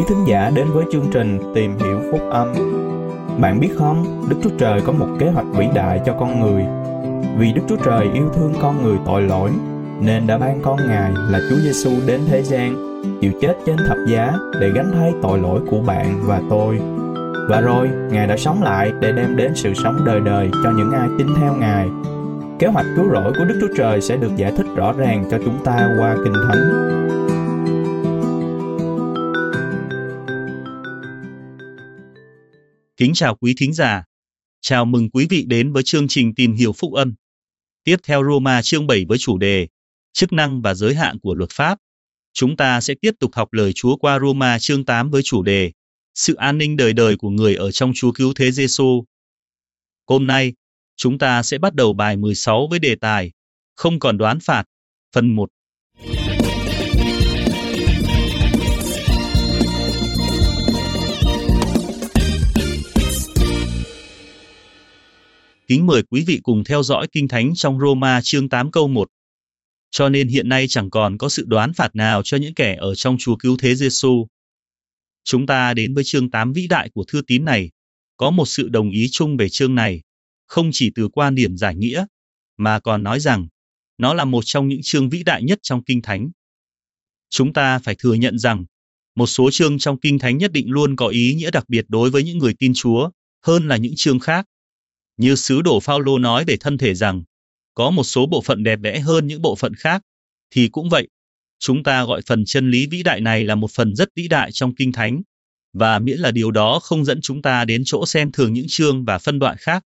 quý thính giả đến với chương trình Tìm Hiểu Phúc Âm. Bạn biết không, Đức Chúa Trời có một kế hoạch vĩ đại cho con người. Vì Đức Chúa Trời yêu thương con người tội lỗi, nên đã ban con Ngài là Chúa Giêsu đến thế gian, chịu chết trên thập giá để gánh thay tội lỗi của bạn và tôi. Và rồi, Ngài đã sống lại để đem đến sự sống đời đời cho những ai tin theo Ngài. Kế hoạch cứu rỗi của Đức Chúa Trời sẽ được giải thích rõ ràng cho chúng ta qua Kinh Thánh. Kính chào quý thính giả. Chào mừng quý vị đến với chương trình Tìm Hiểu Phúc Âm. Tiếp theo Roma chương 7 với chủ đề Chức năng và giới hạn của luật pháp. Chúng ta sẽ tiếp tục học lời Chúa qua Roma chương 8 với chủ đề Sự an ninh đời đời của người ở trong Chúa Cứu Thế Giêsu. Hôm nay, chúng ta sẽ bắt đầu bài 16 với đề tài Không còn đoán phạt, phần 1. Kính mời quý vị cùng theo dõi Kinh Thánh trong Roma chương 8 câu 1. Cho nên hiện nay chẳng còn có sự đoán phạt nào cho những kẻ ở trong Chúa Cứu Thế Giêsu. Chúng ta đến với chương 8 vĩ đại của thư tín này, có một sự đồng ý chung về chương này, không chỉ từ quan điểm giải nghĩa, mà còn nói rằng nó là một trong những chương vĩ đại nhất trong Kinh Thánh. Chúng ta phải thừa nhận rằng, một số chương trong Kinh Thánh nhất định luôn có ý nghĩa đặc biệt đối với những người tin Chúa, hơn là những chương khác. Như sứ đồ Phao-lô nói về thân thể rằng, có một số bộ phận đẹp đẽ hơn những bộ phận khác, thì cũng vậy, chúng ta gọi phần chân lý vĩ đại này là một phần rất vĩ đại trong Kinh Thánh, và miễn là điều đó không dẫn chúng ta đến chỗ xem thường những chương và phân đoạn khác.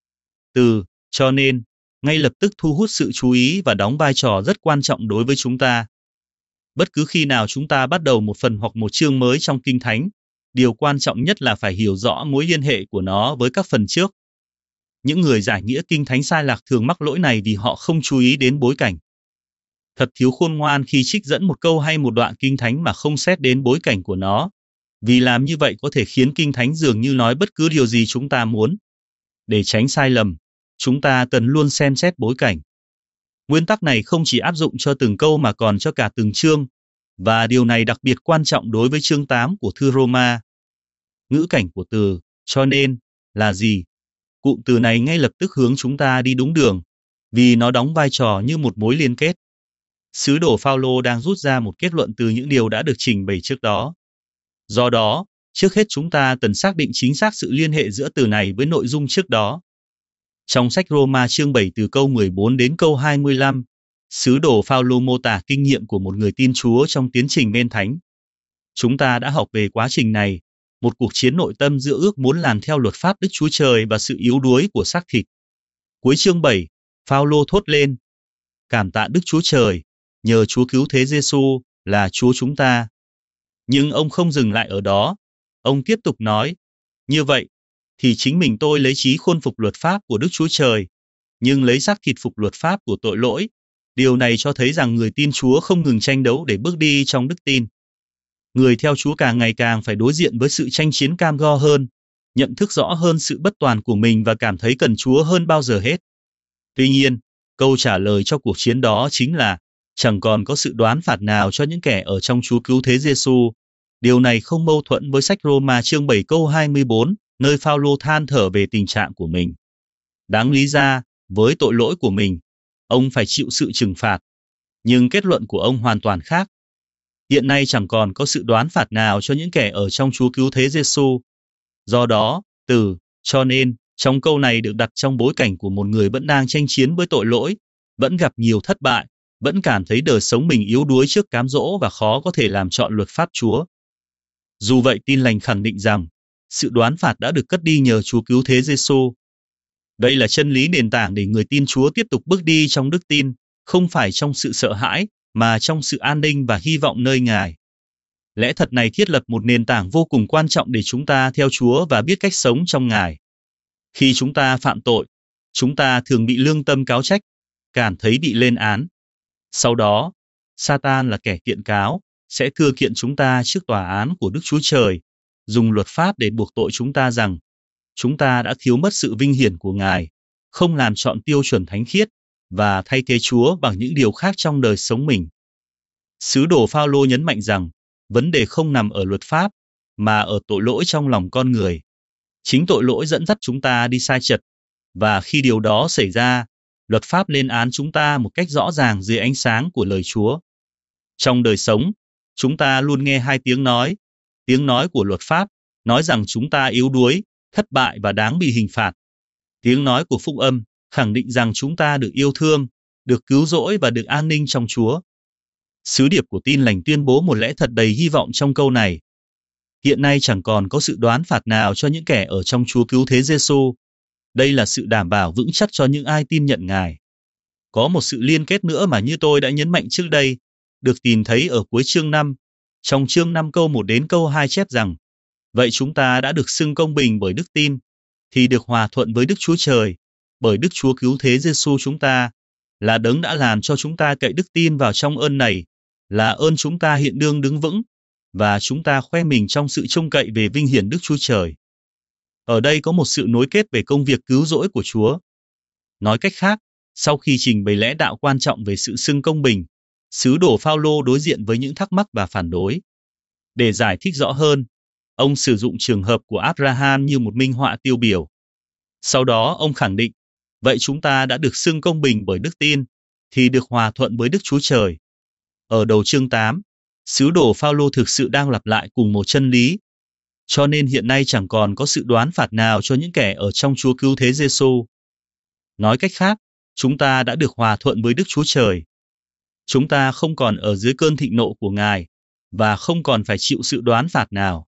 Từ cho nên, ngay lập tức thu hút sự chú ý và đóng vai trò rất quan trọng đối với chúng ta. Bất cứ khi nào chúng ta bắt đầu một phần hoặc một chương mới trong Kinh Thánh, điều quan trọng nhất là phải hiểu rõ mối liên hệ của nó với các phần trước. Những người giải nghĩa Kinh Thánh sai lạc thường mắc lỗi này vì họ không chú ý đến bối cảnh. Thật thiếu khôn ngoan khi trích dẫn một câu hay một đoạn Kinh Thánh mà không xét đến bối cảnh của nó, vì làm như vậy có thể khiến Kinh Thánh dường như nói bất cứ điều gì chúng ta muốn. Để tránh sai lầm, chúng ta cần luôn xem xét bối cảnh. Nguyên tắc này không chỉ áp dụng cho từng câu mà còn cho cả từng chương, và điều này đặc biệt quan trọng đối với chương 8 của thư Roma. Ngữ cảnh của từ cho nên là gì? Cụm từ này ngay lập tức hướng chúng ta đi đúng đường, vì nó đóng vai trò như một mối liên kết. Sứ đồ Phao-lô đang rút ra một kết luận từ những điều đã được trình bày trước đó. Do đó, trước hết chúng ta cần xác định chính xác sự liên hệ giữa từ này với nội dung trước đó. Trong sách Roma chương 7 từ câu 14 đến câu 25, sứ đồ Phao-lô mô tả kinh nghiệm của một người tin Chúa trong tiến trình nên thánh. Chúng ta đã học về quá trình này, một cuộc chiến nội tâm giữa ước muốn làm theo luật pháp Đức Chúa Trời và sự yếu đuối của xác thịt. Cuối chương 7, Phao-lô thốt lên: Cảm tạ Đức Chúa Trời, nhờ Chúa Cứu Thế Giêsu là Chúa chúng ta. Nhưng ông không dừng lại ở đó, ông tiếp tục nói: Như vậy, thì chính mình tôi lấy trí khôn phục luật pháp của Đức Chúa Trời, nhưng lấy xác thịt phục luật pháp của tội lỗi. Điều này cho thấy rằng người tin Chúa không ngừng tranh đấu để bước đi trong đức tin. Người theo Chúa càng ngày càng phải đối diện với sự tranh chiến cam go hơn, nhận thức rõ hơn sự bất toàn của mình và cảm thấy cần Chúa hơn bao giờ hết. Tuy nhiên, câu trả lời cho cuộc chiến đó chính là chẳng còn có sự đoán phạt nào cho những kẻ ở trong Chúa Cứu Thế Giêsu. Điều này không mâu thuẫn với sách Roma chương 7 câu 24, nơi Phao-lô than thở về tình trạng của mình. Đáng lý ra, với tội lỗi của mình, ông phải chịu sự trừng phạt. Nhưng kết luận của ông hoàn toàn khác. Hiện nay chẳng còn có sự đoán phạt nào cho những kẻ ở trong Chúa Cứu Thế Giêsu. Do đó, từ cho nên trong câu này được đặt trong bối cảnh của một người vẫn đang tranh chiến với tội lỗi, vẫn gặp nhiều thất bại, vẫn cảm thấy đời sống mình yếu đuối trước cám dỗ và khó có thể làm trọn luật pháp Chúa. Dù vậy, Tin Lành khẳng định rằng sự đoán phạt đã được cất đi nhờ Chúa Cứu Thế Giêsu. Đây là chân lý nền tảng để người tin Chúa tiếp tục bước đi trong đức tin, không phải trong sự sợ hãi, mà trong sự an ninh và hy vọng nơi Ngài. Lẽ thật này thiết lập một nền tảng vô cùng quan trọng để chúng ta theo Chúa và biết cách sống trong Ngài. Khi chúng ta phạm tội, chúng ta thường bị lương tâm cáo trách, cảm thấy bị lên án. Sau đó, Satan là kẻ kiện cáo, sẽ thưa kiện chúng ta trước tòa án của Đức Chúa Trời, dùng luật pháp để buộc tội chúng ta rằng chúng ta đã thiếu mất sự vinh hiển của Ngài, không làm trọn tiêu chuẩn thánh khiết, và thay thế Chúa bằng những điều khác trong đời sống mình. Sứ đồ Phao-lô nhấn mạnh rằng, vấn đề không nằm ở luật pháp, mà ở tội lỗi trong lòng con người. Chính tội lỗi dẫn dắt chúng ta đi sai trật, và khi điều đó xảy ra, luật pháp lên án chúng ta một cách rõ ràng dưới ánh sáng của lời Chúa. Trong đời sống, chúng ta luôn nghe hai tiếng nói của luật pháp, nói rằng chúng ta yếu đuối, thất bại và đáng bị hình phạt. Tiếng nói của phúc âm khẳng định rằng chúng ta được yêu thương, được cứu rỗi và được an ninh trong Chúa. Sứ điệp của Tin Lành tuyên bố một lẽ thật đầy hy vọng trong câu này. Hiện nay chẳng còn có sự đoán phạt nào cho những kẻ ở trong Chúa Cứu Thế Giêsu. Đây là sự đảm bảo vững chắc cho những ai tin nhận Ngài. Có một sự liên kết nữa mà như tôi đã nhấn mạnh trước đây, được tìm thấy ở cuối chương 5. Trong chương 5 câu 1 đến câu 2 chép rằng, vậy chúng ta đã được xưng công bình bởi đức tin, thì được hòa thuận với Đức Chúa Trời, bởi Đức Chúa Cứu Thế Giêsu chúng ta, là đấng đã làm cho chúng ta cậy đức tin vào trong ơn này, là ơn chúng ta hiện đương đứng vững, và chúng ta khoe mình trong sự trông cậy về vinh hiển Đức Chúa Trời. Ở đây có một sự nối kết về công việc cứu rỗi của Chúa. Nói cách khác, sau khi trình bày lẽ đạo quan trọng về sự xưng công bình, sứ đồ Phao-lô đối diện với những thắc mắc và phản đối. Để giải thích rõ hơn, ông sử dụng trường hợp của Abraham như một minh họa tiêu biểu. Sau đó ông khẳng định, vậy chúng ta đã được xưng công bình bởi đức tin, thì được hòa thuận với Đức Chúa Trời. Ở đầu chương 8, sứ đồ Phao-lô thực sự đang lặp lại cùng một chân lý. Cho nên hiện nay chẳng còn có sự đoán phạt nào cho những kẻ ở trong Chúa Cứu Thế Giêsu. Nói cách khác, chúng ta đã được hòa thuận với Đức Chúa Trời. Chúng ta không còn ở dưới cơn thịnh nộ của Ngài, và không còn phải chịu sự đoán phạt nào.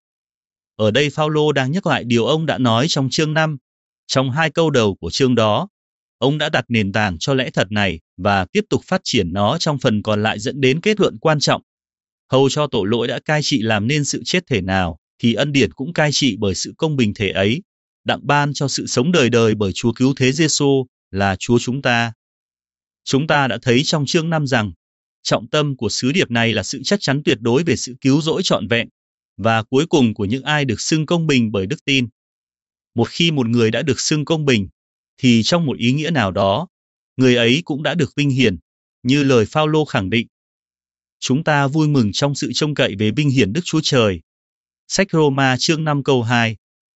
Ở đây Phao-lô đang nhắc lại điều ông đã nói trong chương 5. Trong 2 câu đầu của chương đó, ông đã đặt nền tảng cho lẽ thật này và tiếp tục phát triển nó trong phần còn lại dẫn đến kết luận quan trọng. Hầu cho tội lỗi đã cai trị làm nên sự chết thể nào, thì ân điển cũng cai trị bởi sự công bình thể ấy, đặng ban cho sự sống đời đời bởi Chúa Cứu Thế Giêsu là Chúa chúng ta. Chúng ta đã thấy trong chương 5 rằng, trọng tâm của sứ điệp này là sự chắc chắn tuyệt đối về sự cứu rỗi trọn vẹn, và cuối cùng của những ai được xưng công bình bởi đức tin. Một khi một người đã được xưng công bình, thì trong một ý nghĩa nào đó, người ấy cũng đã được vinh hiển, như lời Phao-lô khẳng định. Chúng ta vui mừng trong sự trông cậy về vinh hiển Đức Chúa Trời. Sách Roma chương 5 câu 2.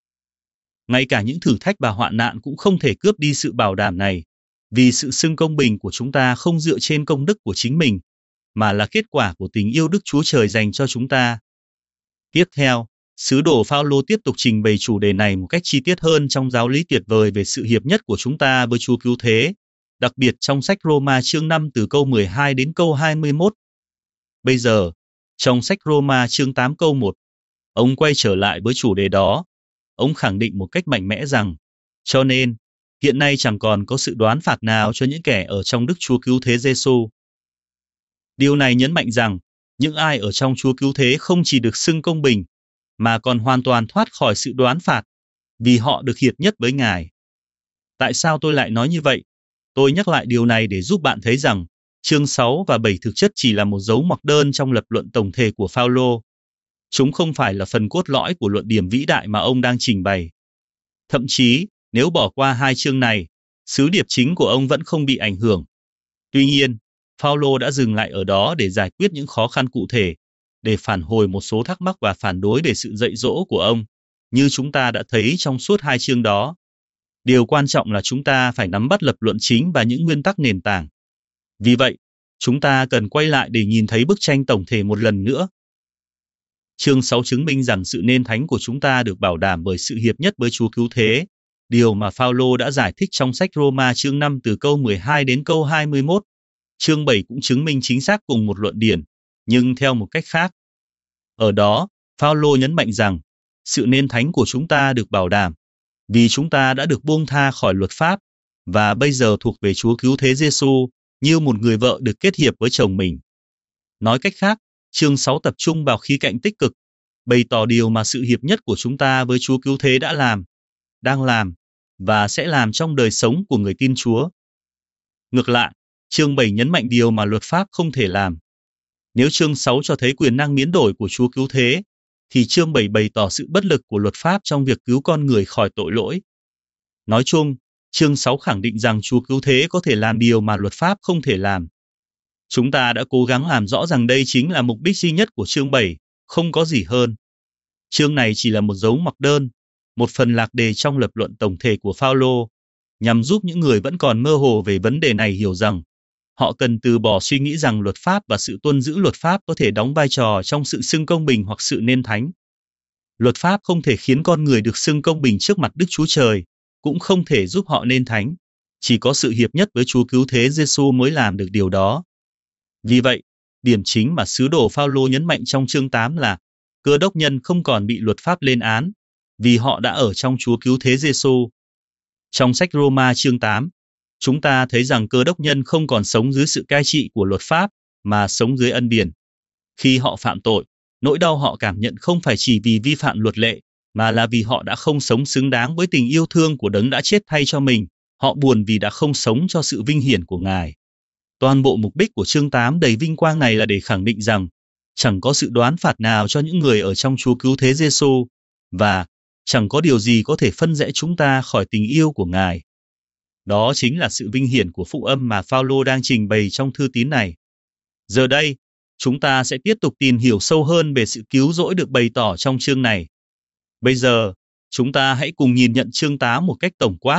Ngay cả những thử thách và hoạn nạn cũng không thể cướp đi sự bảo đảm này, vì sự xưng công bình của chúng ta không dựa trên công đức của chính mình, mà là kết quả của tình yêu Đức Chúa Trời dành cho chúng ta. Tiếp theo, sứ đồ Phao-lô tiếp tục trình bày chủ đề này một cách chi tiết hơn trong giáo lý tuyệt vời về sự hiệp nhất của chúng ta với Chúa Cứu Thế, đặc biệt trong sách Roma chương 5 từ câu 12 đến câu 21. Bây giờ, trong sách Roma chương 8 câu 1, ông quay trở lại với chủ đề đó. Ông khẳng định một cách mạnh mẽ rằng, cho nên, hiện nay chẳng còn có sự đoán phạt nào cho những kẻ ở trong Đức Chúa Cứu Thế Giêsu. Điều này nhấn mạnh rằng, những ai ở trong Chúa Cứu Thế không chỉ được xưng công bình, mà còn hoàn toàn thoát khỏi sự đoán phạt, vì họ được hiệp nhất với Ngài. Tại sao tôi lại nói như vậy? Tôi nhắc lại điều này để giúp bạn thấy rằng, chương 6 và 7 thực chất chỉ là một dấu ngoặc đơn trong lập luận tổng thể của Phao-lô. Chúng không phải là phần cốt lõi của luận điểm vĩ đại mà ông đang trình bày. Thậm chí, nếu bỏ qua 2 chương này, sứ điệp chính của ông vẫn không bị ảnh hưởng. Tuy nhiên, Phao-lô đã dừng lại ở đó để giải quyết những khó khăn cụ thể, để phản hồi một số thắc mắc và phản đối về sự dạy dỗ của ông, như chúng ta đã thấy trong suốt 2 chương đó. Điều quan trọng là chúng ta phải nắm bắt lập luận chính và những nguyên tắc nền tảng. Vì vậy, chúng ta cần quay lại để nhìn thấy bức tranh tổng thể một lần nữa. Chương 6 chứng minh rằng sự nên thánh của chúng ta được bảo đảm bởi sự hiệp nhất với Chúa Cứu Thế, điều mà Phao-lô đã giải thích trong sách Roma chương 5 từ câu 12 đến câu 21. Chương 7 cũng chứng minh chính xác cùng một luận điển, nhưng theo một cách khác. Ở đó, Phao-lô nhấn mạnh rằng, sự nên thánh của chúng ta được bảo đảm, vì chúng ta đã được buông tha khỏi luật pháp, và bây giờ thuộc về Chúa Cứu Thế Giêsu, như một người vợ được kết hiệp với chồng mình. Nói cách khác, chương 6 tập trung vào khía cạnh tích cực, bày tỏ điều mà sự hiệp nhất của chúng ta với Chúa Cứu Thế đã làm, đang làm, và sẽ làm trong đời sống của người tin Chúa. Ngược lại, chương 7 nhấn mạnh điều mà luật pháp không thể làm. Nếu chương 6 cho thấy quyền năng miễn đổi của Chúa Cứu Thế, thì chương 7 bày tỏ sự bất lực của luật pháp trong việc cứu con người khỏi tội lỗi. Nói chung, chương 6 khẳng định rằng Chúa Cứu Thế có thể làm điều mà luật pháp không thể làm. Chúng ta đã cố gắng làm rõ rằng đây chính là mục đích duy nhất của chương 7, không có gì hơn. Chương này chỉ là một dấu ngoặc đơn, một phần lạc đề trong lập luận tổng thể của Phaolô, nhằm giúp những người vẫn còn mơ hồ về vấn đề này hiểu rằng họ cần từ bỏ suy nghĩ rằng luật pháp và sự tuân giữ luật pháp có thể đóng vai trò trong sự xưng công bình hoặc sự nên thánh. Luật pháp không thể khiến con người được xưng công bình trước mặt Đức Chúa Trời, cũng không thể giúp họ nên thánh. Chỉ có sự hiệp nhất với Chúa Cứu Thế Giêsu mới làm được điều đó. Vì vậy, điểm chính mà sứ đồ Phaolô nhấn mạnh trong chương 8 là Cơ đốc nhân không còn bị luật pháp lên án, vì họ đã ở trong Chúa Cứu Thế Giêsu. Trong sách Roma chương 8, chúng ta thấy rằng cơ đốc nhân không còn sống dưới sự cai trị của luật pháp, mà sống dưới ân điển. Khi họ phạm tội, nỗi đau họ cảm nhận không phải chỉ vì vi phạm luật lệ, mà là vì họ đã không sống xứng đáng với tình yêu thương của Đấng đã chết thay cho mình. Họ buồn vì đã không sống cho sự vinh hiển của Ngài. Toàn bộ mục đích của chương 8 đầy vinh quang này là để khẳng định rằng chẳng có sự đoán phạt nào cho những người ở trong Chúa Cứu Thế Giêsu, và chẳng có điều gì có thể phân rẽ chúng ta khỏi tình yêu của Ngài. Đó chính là sự vinh hiển của phúc âm mà Phaolô đang trình bày trong thư tín này. Giờ đây, chúng ta sẽ tiếp tục tìm hiểu sâu hơn về sự cứu rỗi được bày tỏ trong chương này. Bây giờ, chúng ta hãy cùng nhìn nhận chương 8 một cách tổng quát.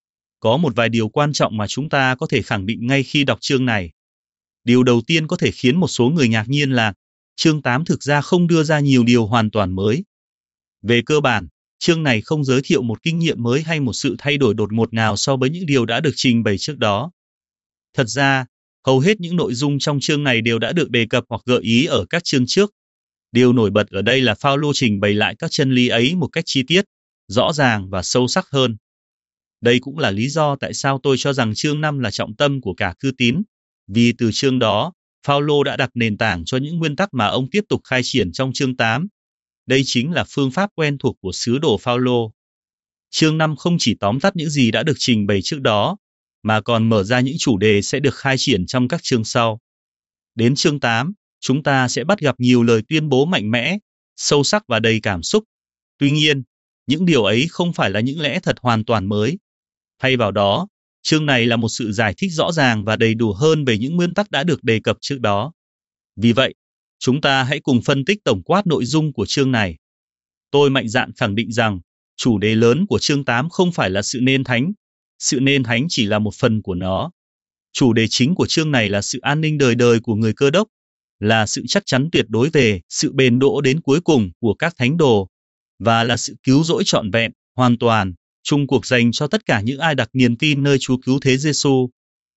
Có một vài điều quan trọng mà chúng ta có thể khẳng định ngay khi đọc chương này. Điều đầu tiên có thể khiến một số người ngạc nhiên là chương 8 thực ra không đưa ra nhiều điều hoàn toàn mới. Về cơ bản, chương này không giới thiệu một kinh nghiệm mới hay một sự thay đổi đột ngột nào so với những điều đã được trình bày trước đó. Thật ra, hầu hết những nội dung trong chương này đều đã được đề cập hoặc gợi ý ở các chương trước. Điều nổi bật ở đây là Phaolô trình bày lại các chân lý ấy một cách chi tiết, rõ ràng và sâu sắc hơn. Đây cũng là lý do tại sao tôi cho rằng chương 5 là trọng tâm của cả thư tín, vì từ chương đó, Phaolô đã đặt nền tảng cho những nguyên tắc mà ông tiếp tục khai triển trong chương 8. Đây chính là phương pháp quen thuộc của sứ đồ Phaolô. Chương 5 không chỉ tóm tắt những gì đã được trình bày trước đó, mà còn mở ra những chủ đề sẽ được khai triển trong các chương sau. Đến chương 8, chúng ta sẽ bắt gặp nhiều lời tuyên bố mạnh mẽ, sâu sắc và đầy cảm xúc. Tuy nhiên, những điều ấy không phải là những lẽ thật hoàn toàn mới. Thay vào đó, chương này là một sự giải thích rõ ràng và đầy đủ hơn về những nguyên tắc đã được đề cập trước đó. Vì vậy, chúng ta hãy cùng phân tích tổng quát nội dung của chương này. Tôi mạnh dạn khẳng định rằng, chủ đề lớn của chương 8 không phải là sự nên thánh. Sự nên thánh chỉ là một phần của nó. Chủ đề chính của chương này là sự an ninh đời đời của người Cơ đốc, là sự chắc chắn tuyệt đối về sự bền đỗ đến cuối cùng của các thánh đồ, và là sự cứu rỗi trọn vẹn, hoàn toàn, chung cuộc dành cho tất cả những ai đặt niềm tin nơi Chúa Cứu Thế Giêsu.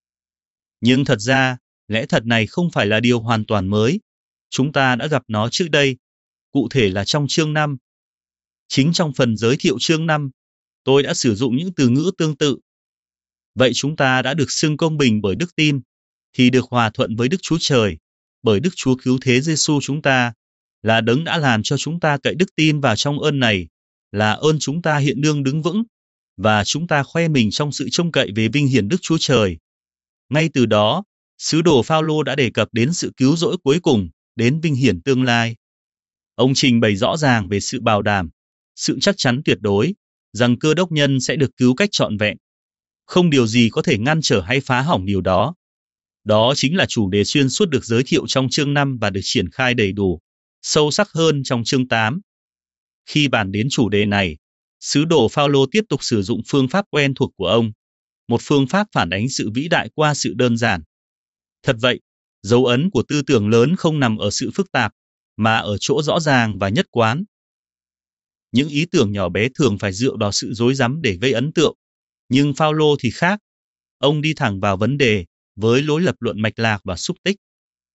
Nhưng thật ra, lẽ thật này không phải là điều hoàn toàn mới. Chúng ta đã gặp nó trước đây, cụ thể là trong chương 5. Chính trong phần giới thiệu chương 5, tôi đã sử dụng những từ ngữ tương tự. Vậy chúng ta đã được xưng công bình bởi đức tin, thì được hòa thuận với Đức Chúa Trời, bởi Đức Chúa Cứu Thế Giêsu chúng ta, là Đấng đã làm cho chúng ta cậy đức tin vào trong ơn này, là ơn chúng ta hiện đương đứng vững, và chúng ta khoe mình trong sự trông cậy về vinh hiển Đức Chúa Trời. Ngay từ đó, sứ đồ Phaolô đã đề cập đến sự cứu rỗi cuối cùng, đến vinh hiển tương lai. Ông trình bày rõ ràng về sự bảo đảm, sự chắc chắn tuyệt đối, rằng cơ đốc nhân sẽ được cứu cách trọn vẹn. Không điều gì có thể ngăn trở hay phá hỏng điều đó. Đó chính là chủ đề xuyên suốt được giới thiệu trong chương 5 và được triển khai đầy đủ, sâu sắc hơn trong chương 8. Khi bàn đến chủ đề này, sứ đồ Phaolô tiếp tục sử dụng phương pháp quen thuộc của ông, một phương pháp phản ánh sự vĩ đại qua sự đơn giản. Thật vậy, dấu ấn của tư tưởng lớn không nằm ở sự phức tạp, mà ở chỗ rõ ràng và nhất quán. Những ý tưởng nhỏ bé thường phải dựa vào sự rối rắm để gây ấn tượng, nhưng Phaolô thì khác. Ông đi thẳng vào vấn đề, với lối lập luận mạch lạc và xúc tích.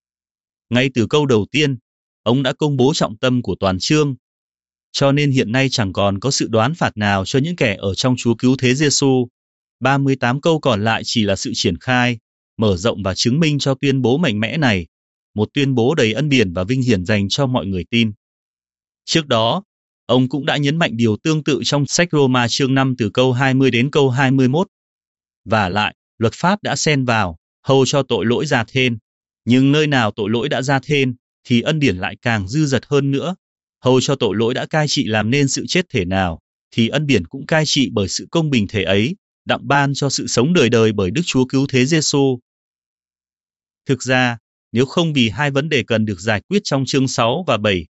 Ngay từ câu đầu tiên, ông đã công bố trọng tâm của toàn chương. Cho nên hiện nay chẳng còn có sự đoán phạt nào cho những kẻ ở trong Chúa Cứu Thế Giêsu. 38 câu còn lại chỉ là sự triển khai, mở rộng và chứng minh cho tuyên bố mạnh mẽ này, một tuyên bố đầy ân điển và vinh hiển dành cho mọi người tin. Trước đó, ông cũng đã nhấn mạnh điều tương tự trong sách Roma chương 5 từ câu 20 đến câu 21. Và lại, luật pháp đã xen vào, hầu cho tội lỗi ra thêm. Nhưng nơi nào tội lỗi đã ra thêm, thì ân điển lại càng dư dật hơn nữa. Hầu cho tội lỗi đã cai trị làm nên sự chết thể nào, thì ân điển cũng cai trị bởi sự công bình thể ấy, đặng ban cho sự sống đời đời bởi Đức Chúa Cứu Thế Giêsu. Thực ra, nếu không vì hai vấn đề cần được giải quyết trong chương 6 và 7,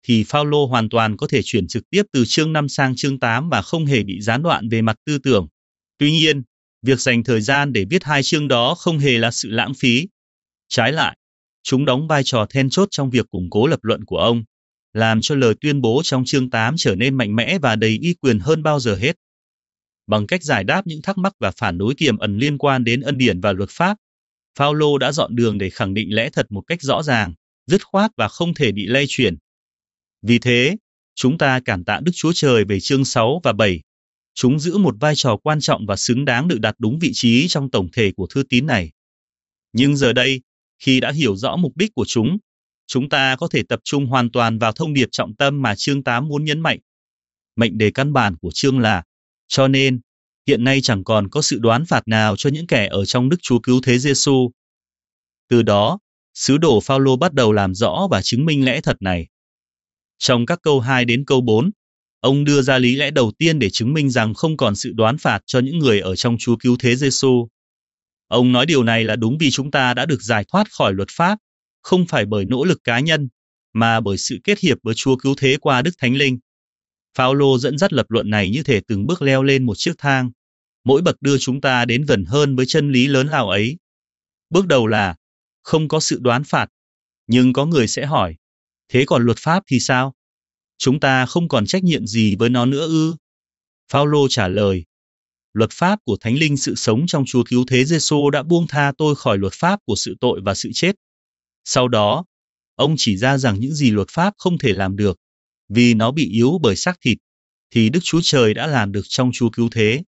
thì Phaolô hoàn toàn có thể chuyển trực tiếp từ chương 5 sang chương 8 và không hề bị gián đoạn về mặt tư tưởng. Tuy nhiên, việc dành thời gian để viết hai chương đó không hề là sự lãng phí. Trái lại, chúng đóng vai trò then chốt trong việc củng cố lập luận của ông, làm cho lời tuyên bố trong chương 8 trở nên mạnh mẽ và đầy uy quyền hơn bao giờ hết. Bằng cách giải đáp những thắc mắc và phản đối tiềm ẩn liên quan đến ân điển và luật pháp, Phaolô đã dọn đường để khẳng định lẽ thật một cách rõ ràng, dứt khoát và không thể bị lay chuyển. Vì thế, chúng ta cảm tạ Đức Chúa Trời về chương 6 và 7. Chúng giữ một vai trò quan trọng và xứng đáng được đặt đúng vị trí trong tổng thể của thư tín này. Nhưng giờ đây, khi đã hiểu rõ mục đích của chúng ta có thể tập trung hoàn toàn vào thông điệp trọng tâm mà chương 8 muốn nhấn mạnh. Mệnh đề căn bản của chương là: cho nên, hiện nay chẳng còn có sự đoán phạt nào cho những kẻ ở trong Đức Chúa Cứu Thế Giêsu. Từ đó, sứ đồ Phaolô bắt đầu làm rõ và chứng minh lẽ thật này. Trong các câu 2 đến câu 4, ông đưa ra lý lẽ đầu tiên để chứng minh rằng không còn sự đoán phạt cho những người ở trong Chúa Cứu Thế Giêsu. Ông nói điều này là đúng vì chúng ta đã được giải thoát khỏi luật pháp, không phải bởi nỗ lực cá nhân, mà bởi sự kết hiệp với Chúa Cứu Thế qua Đức Thánh Linh. Phaolô dẫn dắt lập luận này như thể từng bước leo lên một chiếc thang, mỗi bậc đưa chúng ta đến gần hơn với chân lý lớn lao ấy. Bước đầu là không có sự đoán phạt, nhưng có người sẽ hỏi, thế còn luật pháp thì sao? Chúng ta không còn trách nhiệm gì với nó nữa ư? Phaolô trả lời, luật pháp của Thánh Linh sự sống trong Chúa Cứu Thế Giêsu đã buông tha tôi khỏi luật pháp của sự tội và sự chết. Sau đó, ông chỉ ra rằng những gì luật pháp không thể làm được, vì nó bị yếu bởi xác thịt, thì Đức Chúa Trời đã làm được trong Chúa Cứu Thế.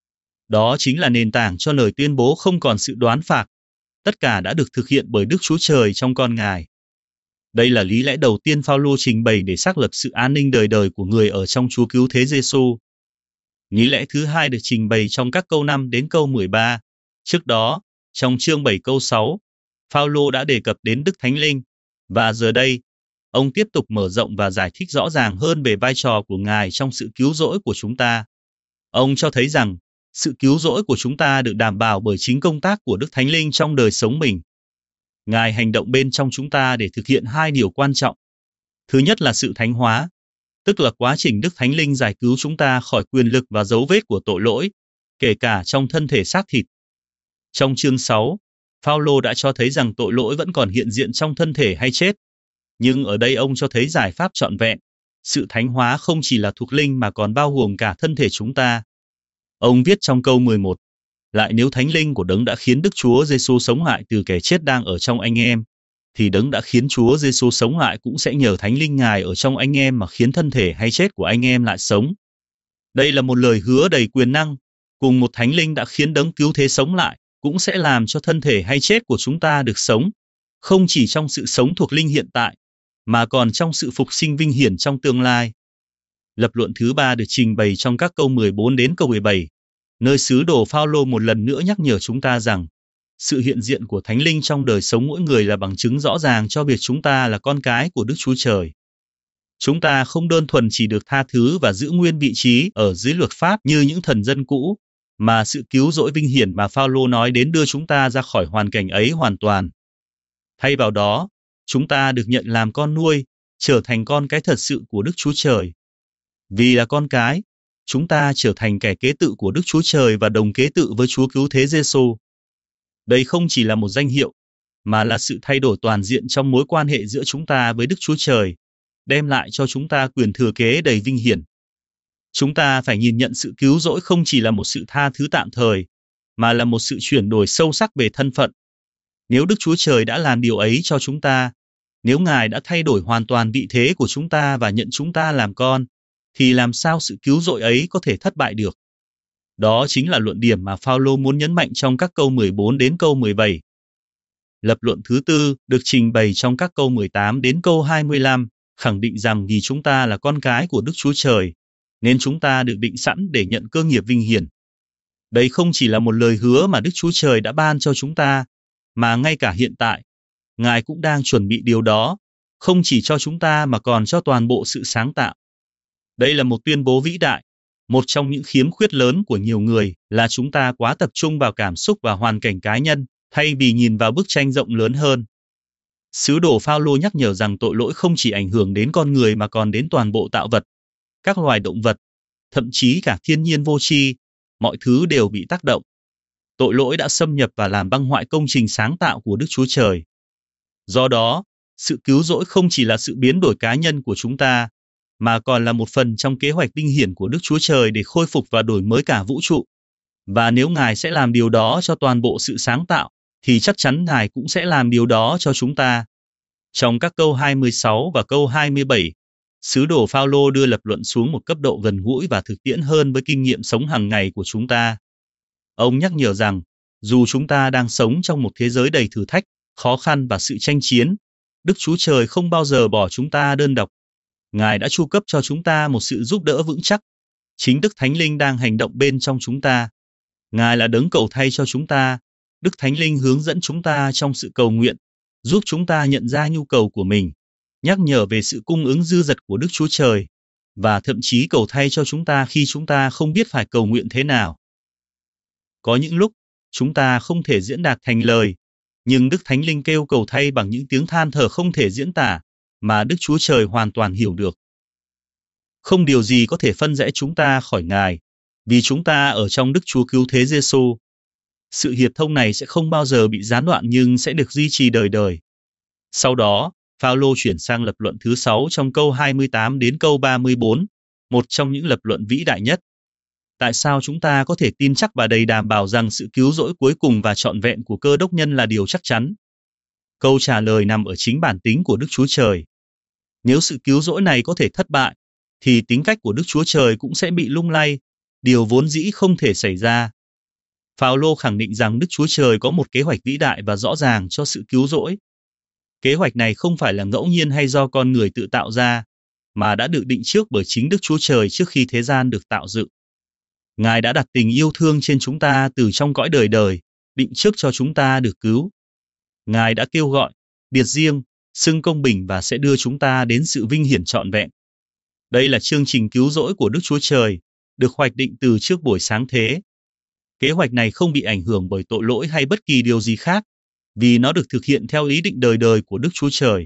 Đó chính là nền tảng cho lời tuyên bố không còn sự đoán phạt. Tất cả đã được thực hiện bởi Đức Chúa Trời trong con Ngài. Đây là lý lẽ đầu tiên Phaolô trình bày để xác lập sự an ninh đời đời của người ở trong Chúa Cứu Thế Giêsu. Lý lẽ thứ hai được trình bày trong các câu 5 đến câu 13. Trước đó, trong chương 7 câu 6, Phaolô đã đề cập đến Đức Thánh Linh, và giờ đây, ông tiếp tục mở rộng và giải thích rõ ràng hơn về vai trò của Ngài trong sự cứu rỗi của chúng ta. Ông cho thấy rằng, sự cứu rỗi của chúng ta được đảm bảo bởi chính công tác của Đức Thánh Linh trong đời sống mình. Ngài hành động bên trong chúng ta để thực hiện hai điều quan trọng. Thứ nhất là sự thánh hóa, tức là quá trình Đức Thánh Linh giải cứu chúng ta khỏi quyền lực và dấu vết của tội lỗi, kể cả trong thân thể xác thịt. Trong chương 6, Phaolô đã cho thấy rằng tội lỗi vẫn còn hiện diện trong thân thể hay chết. Nhưng ở đây ông cho thấy giải pháp trọn vẹn. Sự thánh hóa không chỉ là thuộc linh mà còn bao gồm cả thân thể chúng ta. Ông viết trong câu 11, lại nếu Thánh Linh của Đấng đã khiến Đức Chúa Giêsu sống lại từ kẻ chết đang ở trong anh em, thì Đấng đã khiến Chúa Giêsu sống lại cũng sẽ nhờ Thánh Linh Ngài ở trong anh em mà khiến thân thể hay chết của anh em lại sống. Đây là một lời hứa đầy quyền năng, cùng một Thánh Linh đã khiến Đấng Cứu Thế sống lại, cũng sẽ làm cho thân thể hay chết của chúng ta được sống, không chỉ trong sự sống thuộc linh hiện tại, mà còn trong sự phục sinh vinh hiển trong tương lai. Lập luận thứ ba được trình bày trong các câu 14 đến câu 17, nơi sứ đồ Phaolô một lần nữa nhắc nhở chúng ta rằng, sự hiện diện của Thánh Linh trong đời sống mỗi người là bằng chứng rõ ràng cho việc chúng ta là con cái của Đức Chúa Trời. Chúng ta không đơn thuần chỉ được tha thứ và giữ nguyên vị trí ở dưới luật pháp như những thần dân cũ, mà sự cứu rỗi vinh hiển mà Phaolô nói đến đưa chúng ta ra khỏi hoàn cảnh ấy hoàn toàn. Thay vào đó, chúng ta được nhận làm con nuôi, trở thành con cái thật sự của Đức Chúa Trời. Vì là con cái, chúng ta trở thành kẻ kế tự của Đức Chúa Trời và đồng kế tự với Chúa Cứu Thế Giêsu. Đây không chỉ là một danh hiệu, mà là sự thay đổi toàn diện trong mối quan hệ giữa chúng ta với Đức Chúa Trời, đem lại cho chúng ta quyền thừa kế đầy vinh hiển. Chúng ta phải nhìn nhận sự cứu rỗi không chỉ là một sự tha thứ tạm thời, mà là một sự chuyển đổi sâu sắc về thân phận. Nếu Đức Chúa Trời đã làm điều ấy cho chúng ta, nếu Ngài đã thay đổi hoàn toàn vị thế của chúng ta và nhận chúng ta làm con, thì làm sao sự cứu rỗi ấy có thể thất bại được? Đó chính là luận điểm mà Phaolô muốn nhấn mạnh trong các câu 14 đến câu 17. Lập luận thứ tư được trình bày trong các câu 18 đến câu 25, khẳng định rằng vì chúng ta là con cái của Đức Chúa Trời, nên chúng ta được định sẵn để nhận cơ nghiệp vinh hiển. Đây không chỉ là một lời hứa mà Đức Chúa Trời đã ban cho chúng ta, mà ngay cả hiện tại, Ngài cũng đang chuẩn bị điều đó, không chỉ cho chúng ta mà còn cho toàn bộ sự sáng tạo. Đây là một tuyên bố vĩ đại. Một trong những khiếm khuyết lớn của nhiều người là chúng ta quá tập trung vào cảm xúc và hoàn cảnh cá nhân, thay vì nhìn vào bức tranh rộng lớn hơn. Sứ đồ Phao-lô nhắc nhở rằng tội lỗi không chỉ ảnh hưởng đến con người mà còn đến toàn bộ tạo vật, các loài động vật, thậm chí cả thiên nhiên vô tri, mọi thứ đều bị tác động. Tội lỗi đã xâm nhập và làm băng hoại công trình sáng tạo của Đức Chúa Trời. Do đó, sự cứu rỗi không chỉ là sự biến đổi cá nhân của chúng ta, mà còn là một phần trong kế hoạch vinh hiển của Đức Chúa Trời để khôi phục và đổi mới cả vũ trụ. Và nếu Ngài sẽ làm điều đó cho toàn bộ sự sáng tạo, thì chắc chắn Ngài cũng sẽ làm điều đó cho chúng ta. Trong các câu 26 và câu 27, sứ đồ Phao-lô đưa lập luận xuống một cấp độ gần gũi và thực tiễn hơn với kinh nghiệm sống hàng ngày của chúng ta. Ông nhắc nhở rằng, dù chúng ta đang sống trong một thế giới đầy thử thách, khó khăn và sự tranh chiến, Đức Chúa Trời không bao giờ bỏ chúng ta đơn độc. Ngài đã chu cấp cho chúng ta một sự giúp đỡ vững chắc. Chính Đức Thánh Linh đang hành động bên trong chúng ta. Ngài là đấng cầu thay cho chúng ta. Đức Thánh Linh hướng dẫn chúng ta trong sự cầu nguyện, giúp chúng ta nhận ra nhu cầu của mình, nhắc nhở về sự cung ứng dư dật của Đức Chúa Trời, và thậm chí cầu thay cho chúng ta khi chúng ta không biết phải cầu nguyện thế nào. Có những lúc, chúng ta không thể diễn đạt thành lời, nhưng Đức Thánh Linh kêu cầu thay bằng những tiếng than thở không thể diễn tả, mà Đức Chúa Trời hoàn toàn hiểu được. Không điều gì có thể phân rẽ chúng ta khỏi Ngài, vì chúng ta ở trong Đức Chúa Cứu Thế Giêsu. Sự hiệp thông này sẽ không bao giờ bị gián đoạn nhưng sẽ được duy trì đời đời. Sau đó, Phao-lô chuyển sang lập luận thứ 6 trong câu 28 đến câu 34, một trong những lập luận vĩ đại nhất. Tại sao chúng ta có thể tin chắc và đầy đảm bảo rằng sự cứu rỗi cuối cùng và trọn vẹn của Cơ Đốc nhân là điều chắc chắn? Câu trả lời nằm ở chính bản tính của Đức Chúa Trời. Nếu sự cứu rỗi này có thể thất bại, thì tính cách của Đức Chúa Trời cũng sẽ bị lung lay, điều vốn dĩ không thể xảy ra. Phao-lô khẳng định rằng Đức Chúa Trời có một kế hoạch vĩ đại và rõ ràng cho sự cứu rỗi. Kế hoạch này không phải là ngẫu nhiên hay do con người tự tạo ra, mà đã được định trước bởi chính Đức Chúa Trời trước khi thế gian được tạo dựng. Ngài đã đặt tình yêu thương trên chúng ta từ trong cõi đời đời, định trước cho chúng ta được cứu. Ngài đã kêu gọi, biệt riêng, xưng công bình và sẽ đưa chúng ta đến sự vinh hiển trọn vẹn. Đây là chương trình cứu rỗi của Đức Chúa Trời, được hoạch định từ trước buổi sáng thế. Kế hoạch này không bị ảnh hưởng bởi tội lỗi hay bất kỳ điều gì khác, vì nó được thực hiện theo ý định đời đời của Đức Chúa Trời.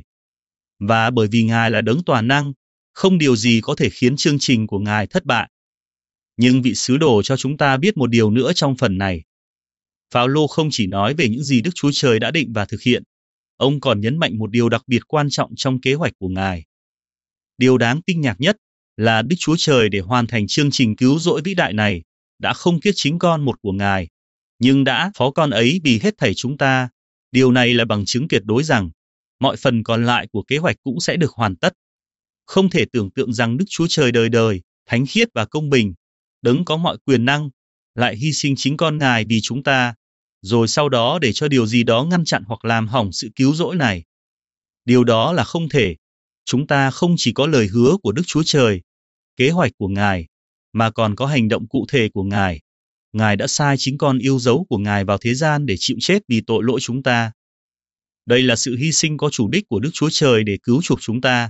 Và bởi vì Ngài là đấng toàn năng, không điều gì có thể khiến chương trình của Ngài thất bại. Nhưng vị sứ đồ cho chúng ta biết một điều nữa trong phần này. Phao-lô không chỉ nói về những gì Đức Chúa Trời đã định và thực hiện, ông còn nhấn mạnh một điều đặc biệt quan trọng trong kế hoạch của Ngài. Điều đáng kinh ngạc nhất là Đức Chúa Trời để hoàn thành chương trình cứu rỗi vĩ đại này đã không kiết chính con một của Ngài, nhưng đã phó con ấy vì hết thảy chúng ta. Điều này là bằng chứng tuyệt đối rằng mọi phần còn lại của kế hoạch cũng sẽ được hoàn tất. Không thể tưởng tượng rằng Đức Chúa Trời đời đời, thánh khiết và công bình, đấng có mọi quyền năng, lại hy sinh chính con Ngài vì chúng ta, rồi sau đó để cho điều gì đó ngăn chặn hoặc làm hỏng sự cứu rỗi này. Điều đó là không thể. Chúng ta không chỉ có lời hứa của Đức Chúa Trời, kế hoạch của Ngài, mà còn có hành động cụ thể của Ngài. Ngài đã sai chính con yêu dấu của Ngài vào thế gian để chịu chết vì tội lỗi chúng ta. Đây là sự hy sinh có chủ đích của Đức Chúa Trời để cứu chuộc chúng ta.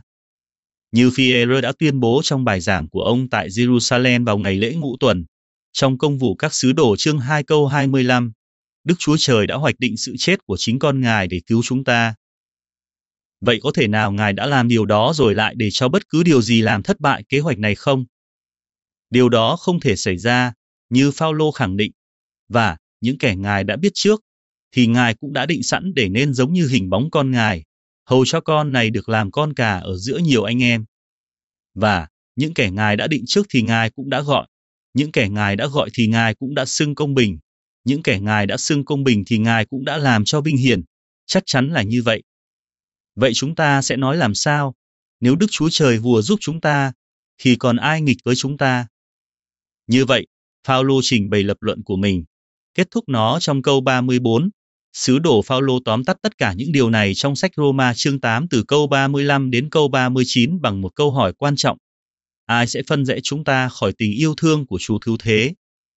Như Phi-e-rơ đã tuyên bố trong bài giảng của ông tại Jerusalem vào ngày lễ Ngũ Tuần, trong Công vụ các sứ đồ chương 2 câu 25, Đức Chúa Trời đã hoạch định sự chết của chính con Ngài để cứu chúng ta. Vậy có thể nào Ngài đã làm điều đó rồi lại để cho bất cứ điều gì làm thất bại kế hoạch này không? Điều đó không thể xảy ra, như Phao-lô khẳng định, và những kẻ Ngài đã biết trước, thì Ngài cũng đã định sẵn để nên giống như hình bóng con Ngài, hầu cho con này được làm con cả ở giữa nhiều anh em. Và những kẻ Ngài đã định trước thì Ngài cũng đã gọi, những kẻ Ngài đã gọi thì Ngài cũng đã xưng công bình, những kẻ Ngài đã xưng công bình thì Ngài cũng đã làm cho vinh hiển, chắc chắn là như vậy. Vậy chúng ta sẽ nói làm sao? Nếu Đức Chúa Trời vừa giúp chúng ta, thì còn ai nghịch với chúng ta? Như vậy, Phao-lô trình bày lập luận của mình, kết thúc nó trong câu 34. Sứ đồ Phao-lô tóm tắt tất cả những điều này trong sách Roma chương 8 từ câu 35 đến câu 39 bằng một câu hỏi quan trọng. Ai sẽ phân rẽ chúng ta khỏi tình yêu thương của Chúa Cứu Thế?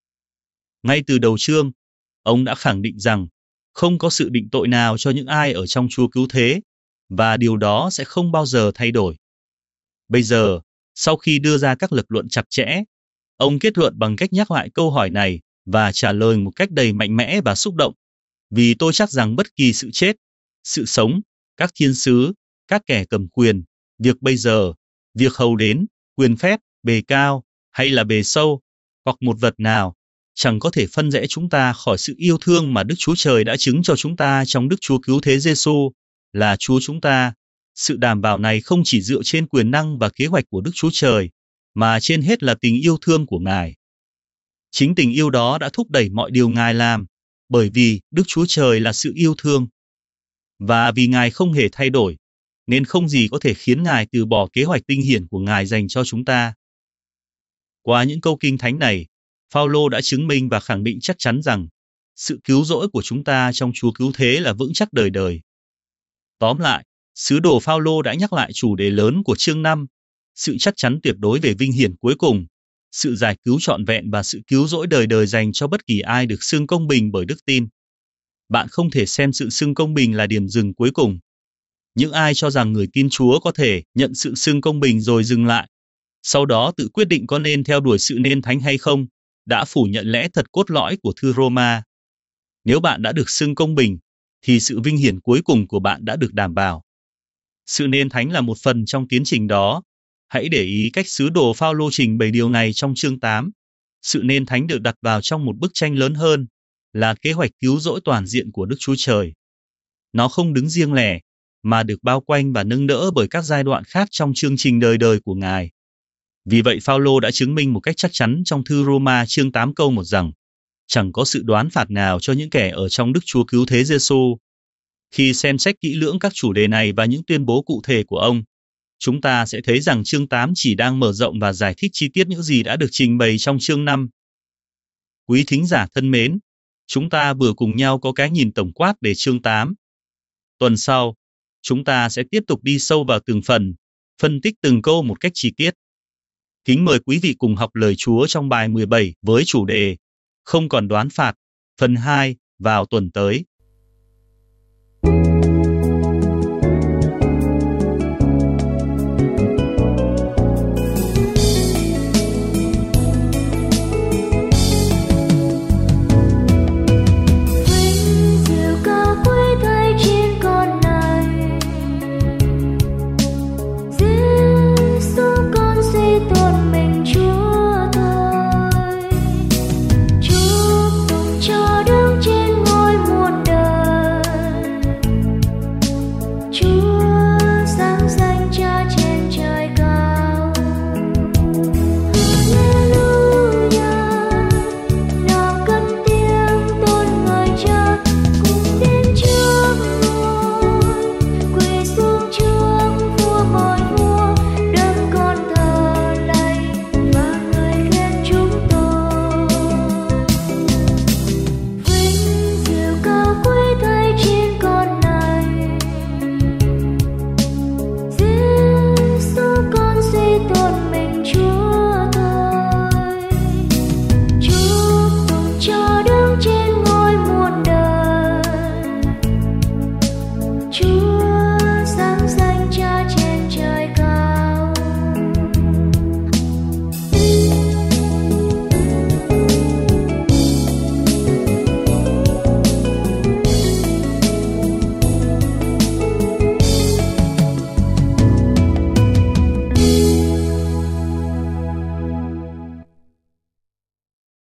Ngay từ đầu chương, ông đã khẳng định rằng không có sự định tội nào cho những ai ở trong Chúa Cứu Thế, và điều đó sẽ không bao giờ thay đổi. Bây giờ, sau khi đưa ra các lập luận chặt chẽ, ông kết luận bằng cách nhắc lại câu hỏi này và trả lời một cách đầy mạnh mẽ và xúc động. Vì tôi chắc rằng bất kỳ sự chết, sự sống, các thiên sứ, các kẻ cầm quyền, việc bây giờ, việc hầu đến, quyền phép, bề cao, hay là bề sâu, hoặc một vật nào, chẳng có thể phân rẽ chúng ta khỏi sự yêu thương mà Đức Chúa Trời đã chứng cho chúng ta trong Đức Chúa Cứu Thế Giêsu là Chúa chúng ta. Sự đảm bảo này không chỉ dựa trên quyền năng và kế hoạch của Đức Chúa Trời, mà trên hết là tình yêu thương của Ngài. Chính tình yêu đó đã thúc đẩy mọi điều Ngài làm, bởi vì Đức Chúa Trời là sự yêu thương. Và vì Ngài không hề thay đổi, nên không gì có thể khiến Ngài từ bỏ kế hoạch tinh hiển của Ngài dành cho chúng ta. Qua những câu kinh thánh này, Phao-lô đã chứng minh và khẳng định chắc chắn rằng sự cứu rỗi của chúng ta trong Chúa Cứu Thế là vững chắc đời đời. Tóm lại, sứ đồ Phao-lô đã nhắc lại chủ đề lớn của chương 5, sự chắc chắn tuyệt đối về vinh hiển cuối cùng, sự giải cứu trọn vẹn và sự cứu rỗi đời đời dành cho bất kỳ ai được xưng công bình bởi đức tin. Bạn không thể xem sự xưng công bình là điểm dừng cuối cùng. Những ai cho rằng người tin Chúa có thể nhận sự xưng công bình rồi dừng lại, sau đó tự quyết định có nên theo đuổi sự nên thánh hay không, đã phủ nhận lẽ thật cốt lõi của thư Roma. Nếu bạn đã được xưng công bình, thì sự vinh hiển cuối cùng của bạn đã được đảm bảo. Sự nên thánh là một phần trong tiến trình đó. Hãy để ý cách sứ đồ Phao-lô trình bày điều này trong chương 8. Sự nên thánh được đặt vào trong một bức tranh lớn hơn, là kế hoạch cứu rỗi toàn diện của Đức Chúa Trời. Nó không đứng riêng lẻ, mà được bao quanh và nâng đỡ bởi các giai đoạn khác trong chương trình đời đời của Ngài. Vì vậy Phao-lô đã chứng minh một cách chắc chắn trong thư Roma chương 8 câu 1 rằng chẳng có sự đoán phạt nào cho những kẻ ở trong Đức Chúa Cứu Thế Giêsu. Khi xem xét kỹ lưỡng các chủ đề này và những tuyên bố cụ thể của ông, chúng ta sẽ thấy rằng chương 8 chỉ đang mở rộng và giải thích chi tiết những gì đã được trình bày trong chương 5. Quý thính giả thân mến, chúng ta vừa cùng nhau có cái nhìn tổng quát về chương 8. Tuần sau, chúng ta sẽ tiếp tục đi sâu vào từng phần, phân tích từng câu một cách chi tiết. Kính mời quý vị cùng học lời Chúa trong bài 17 với chủ đề Không còn đoán phạt, phần 2 vào tuần tới.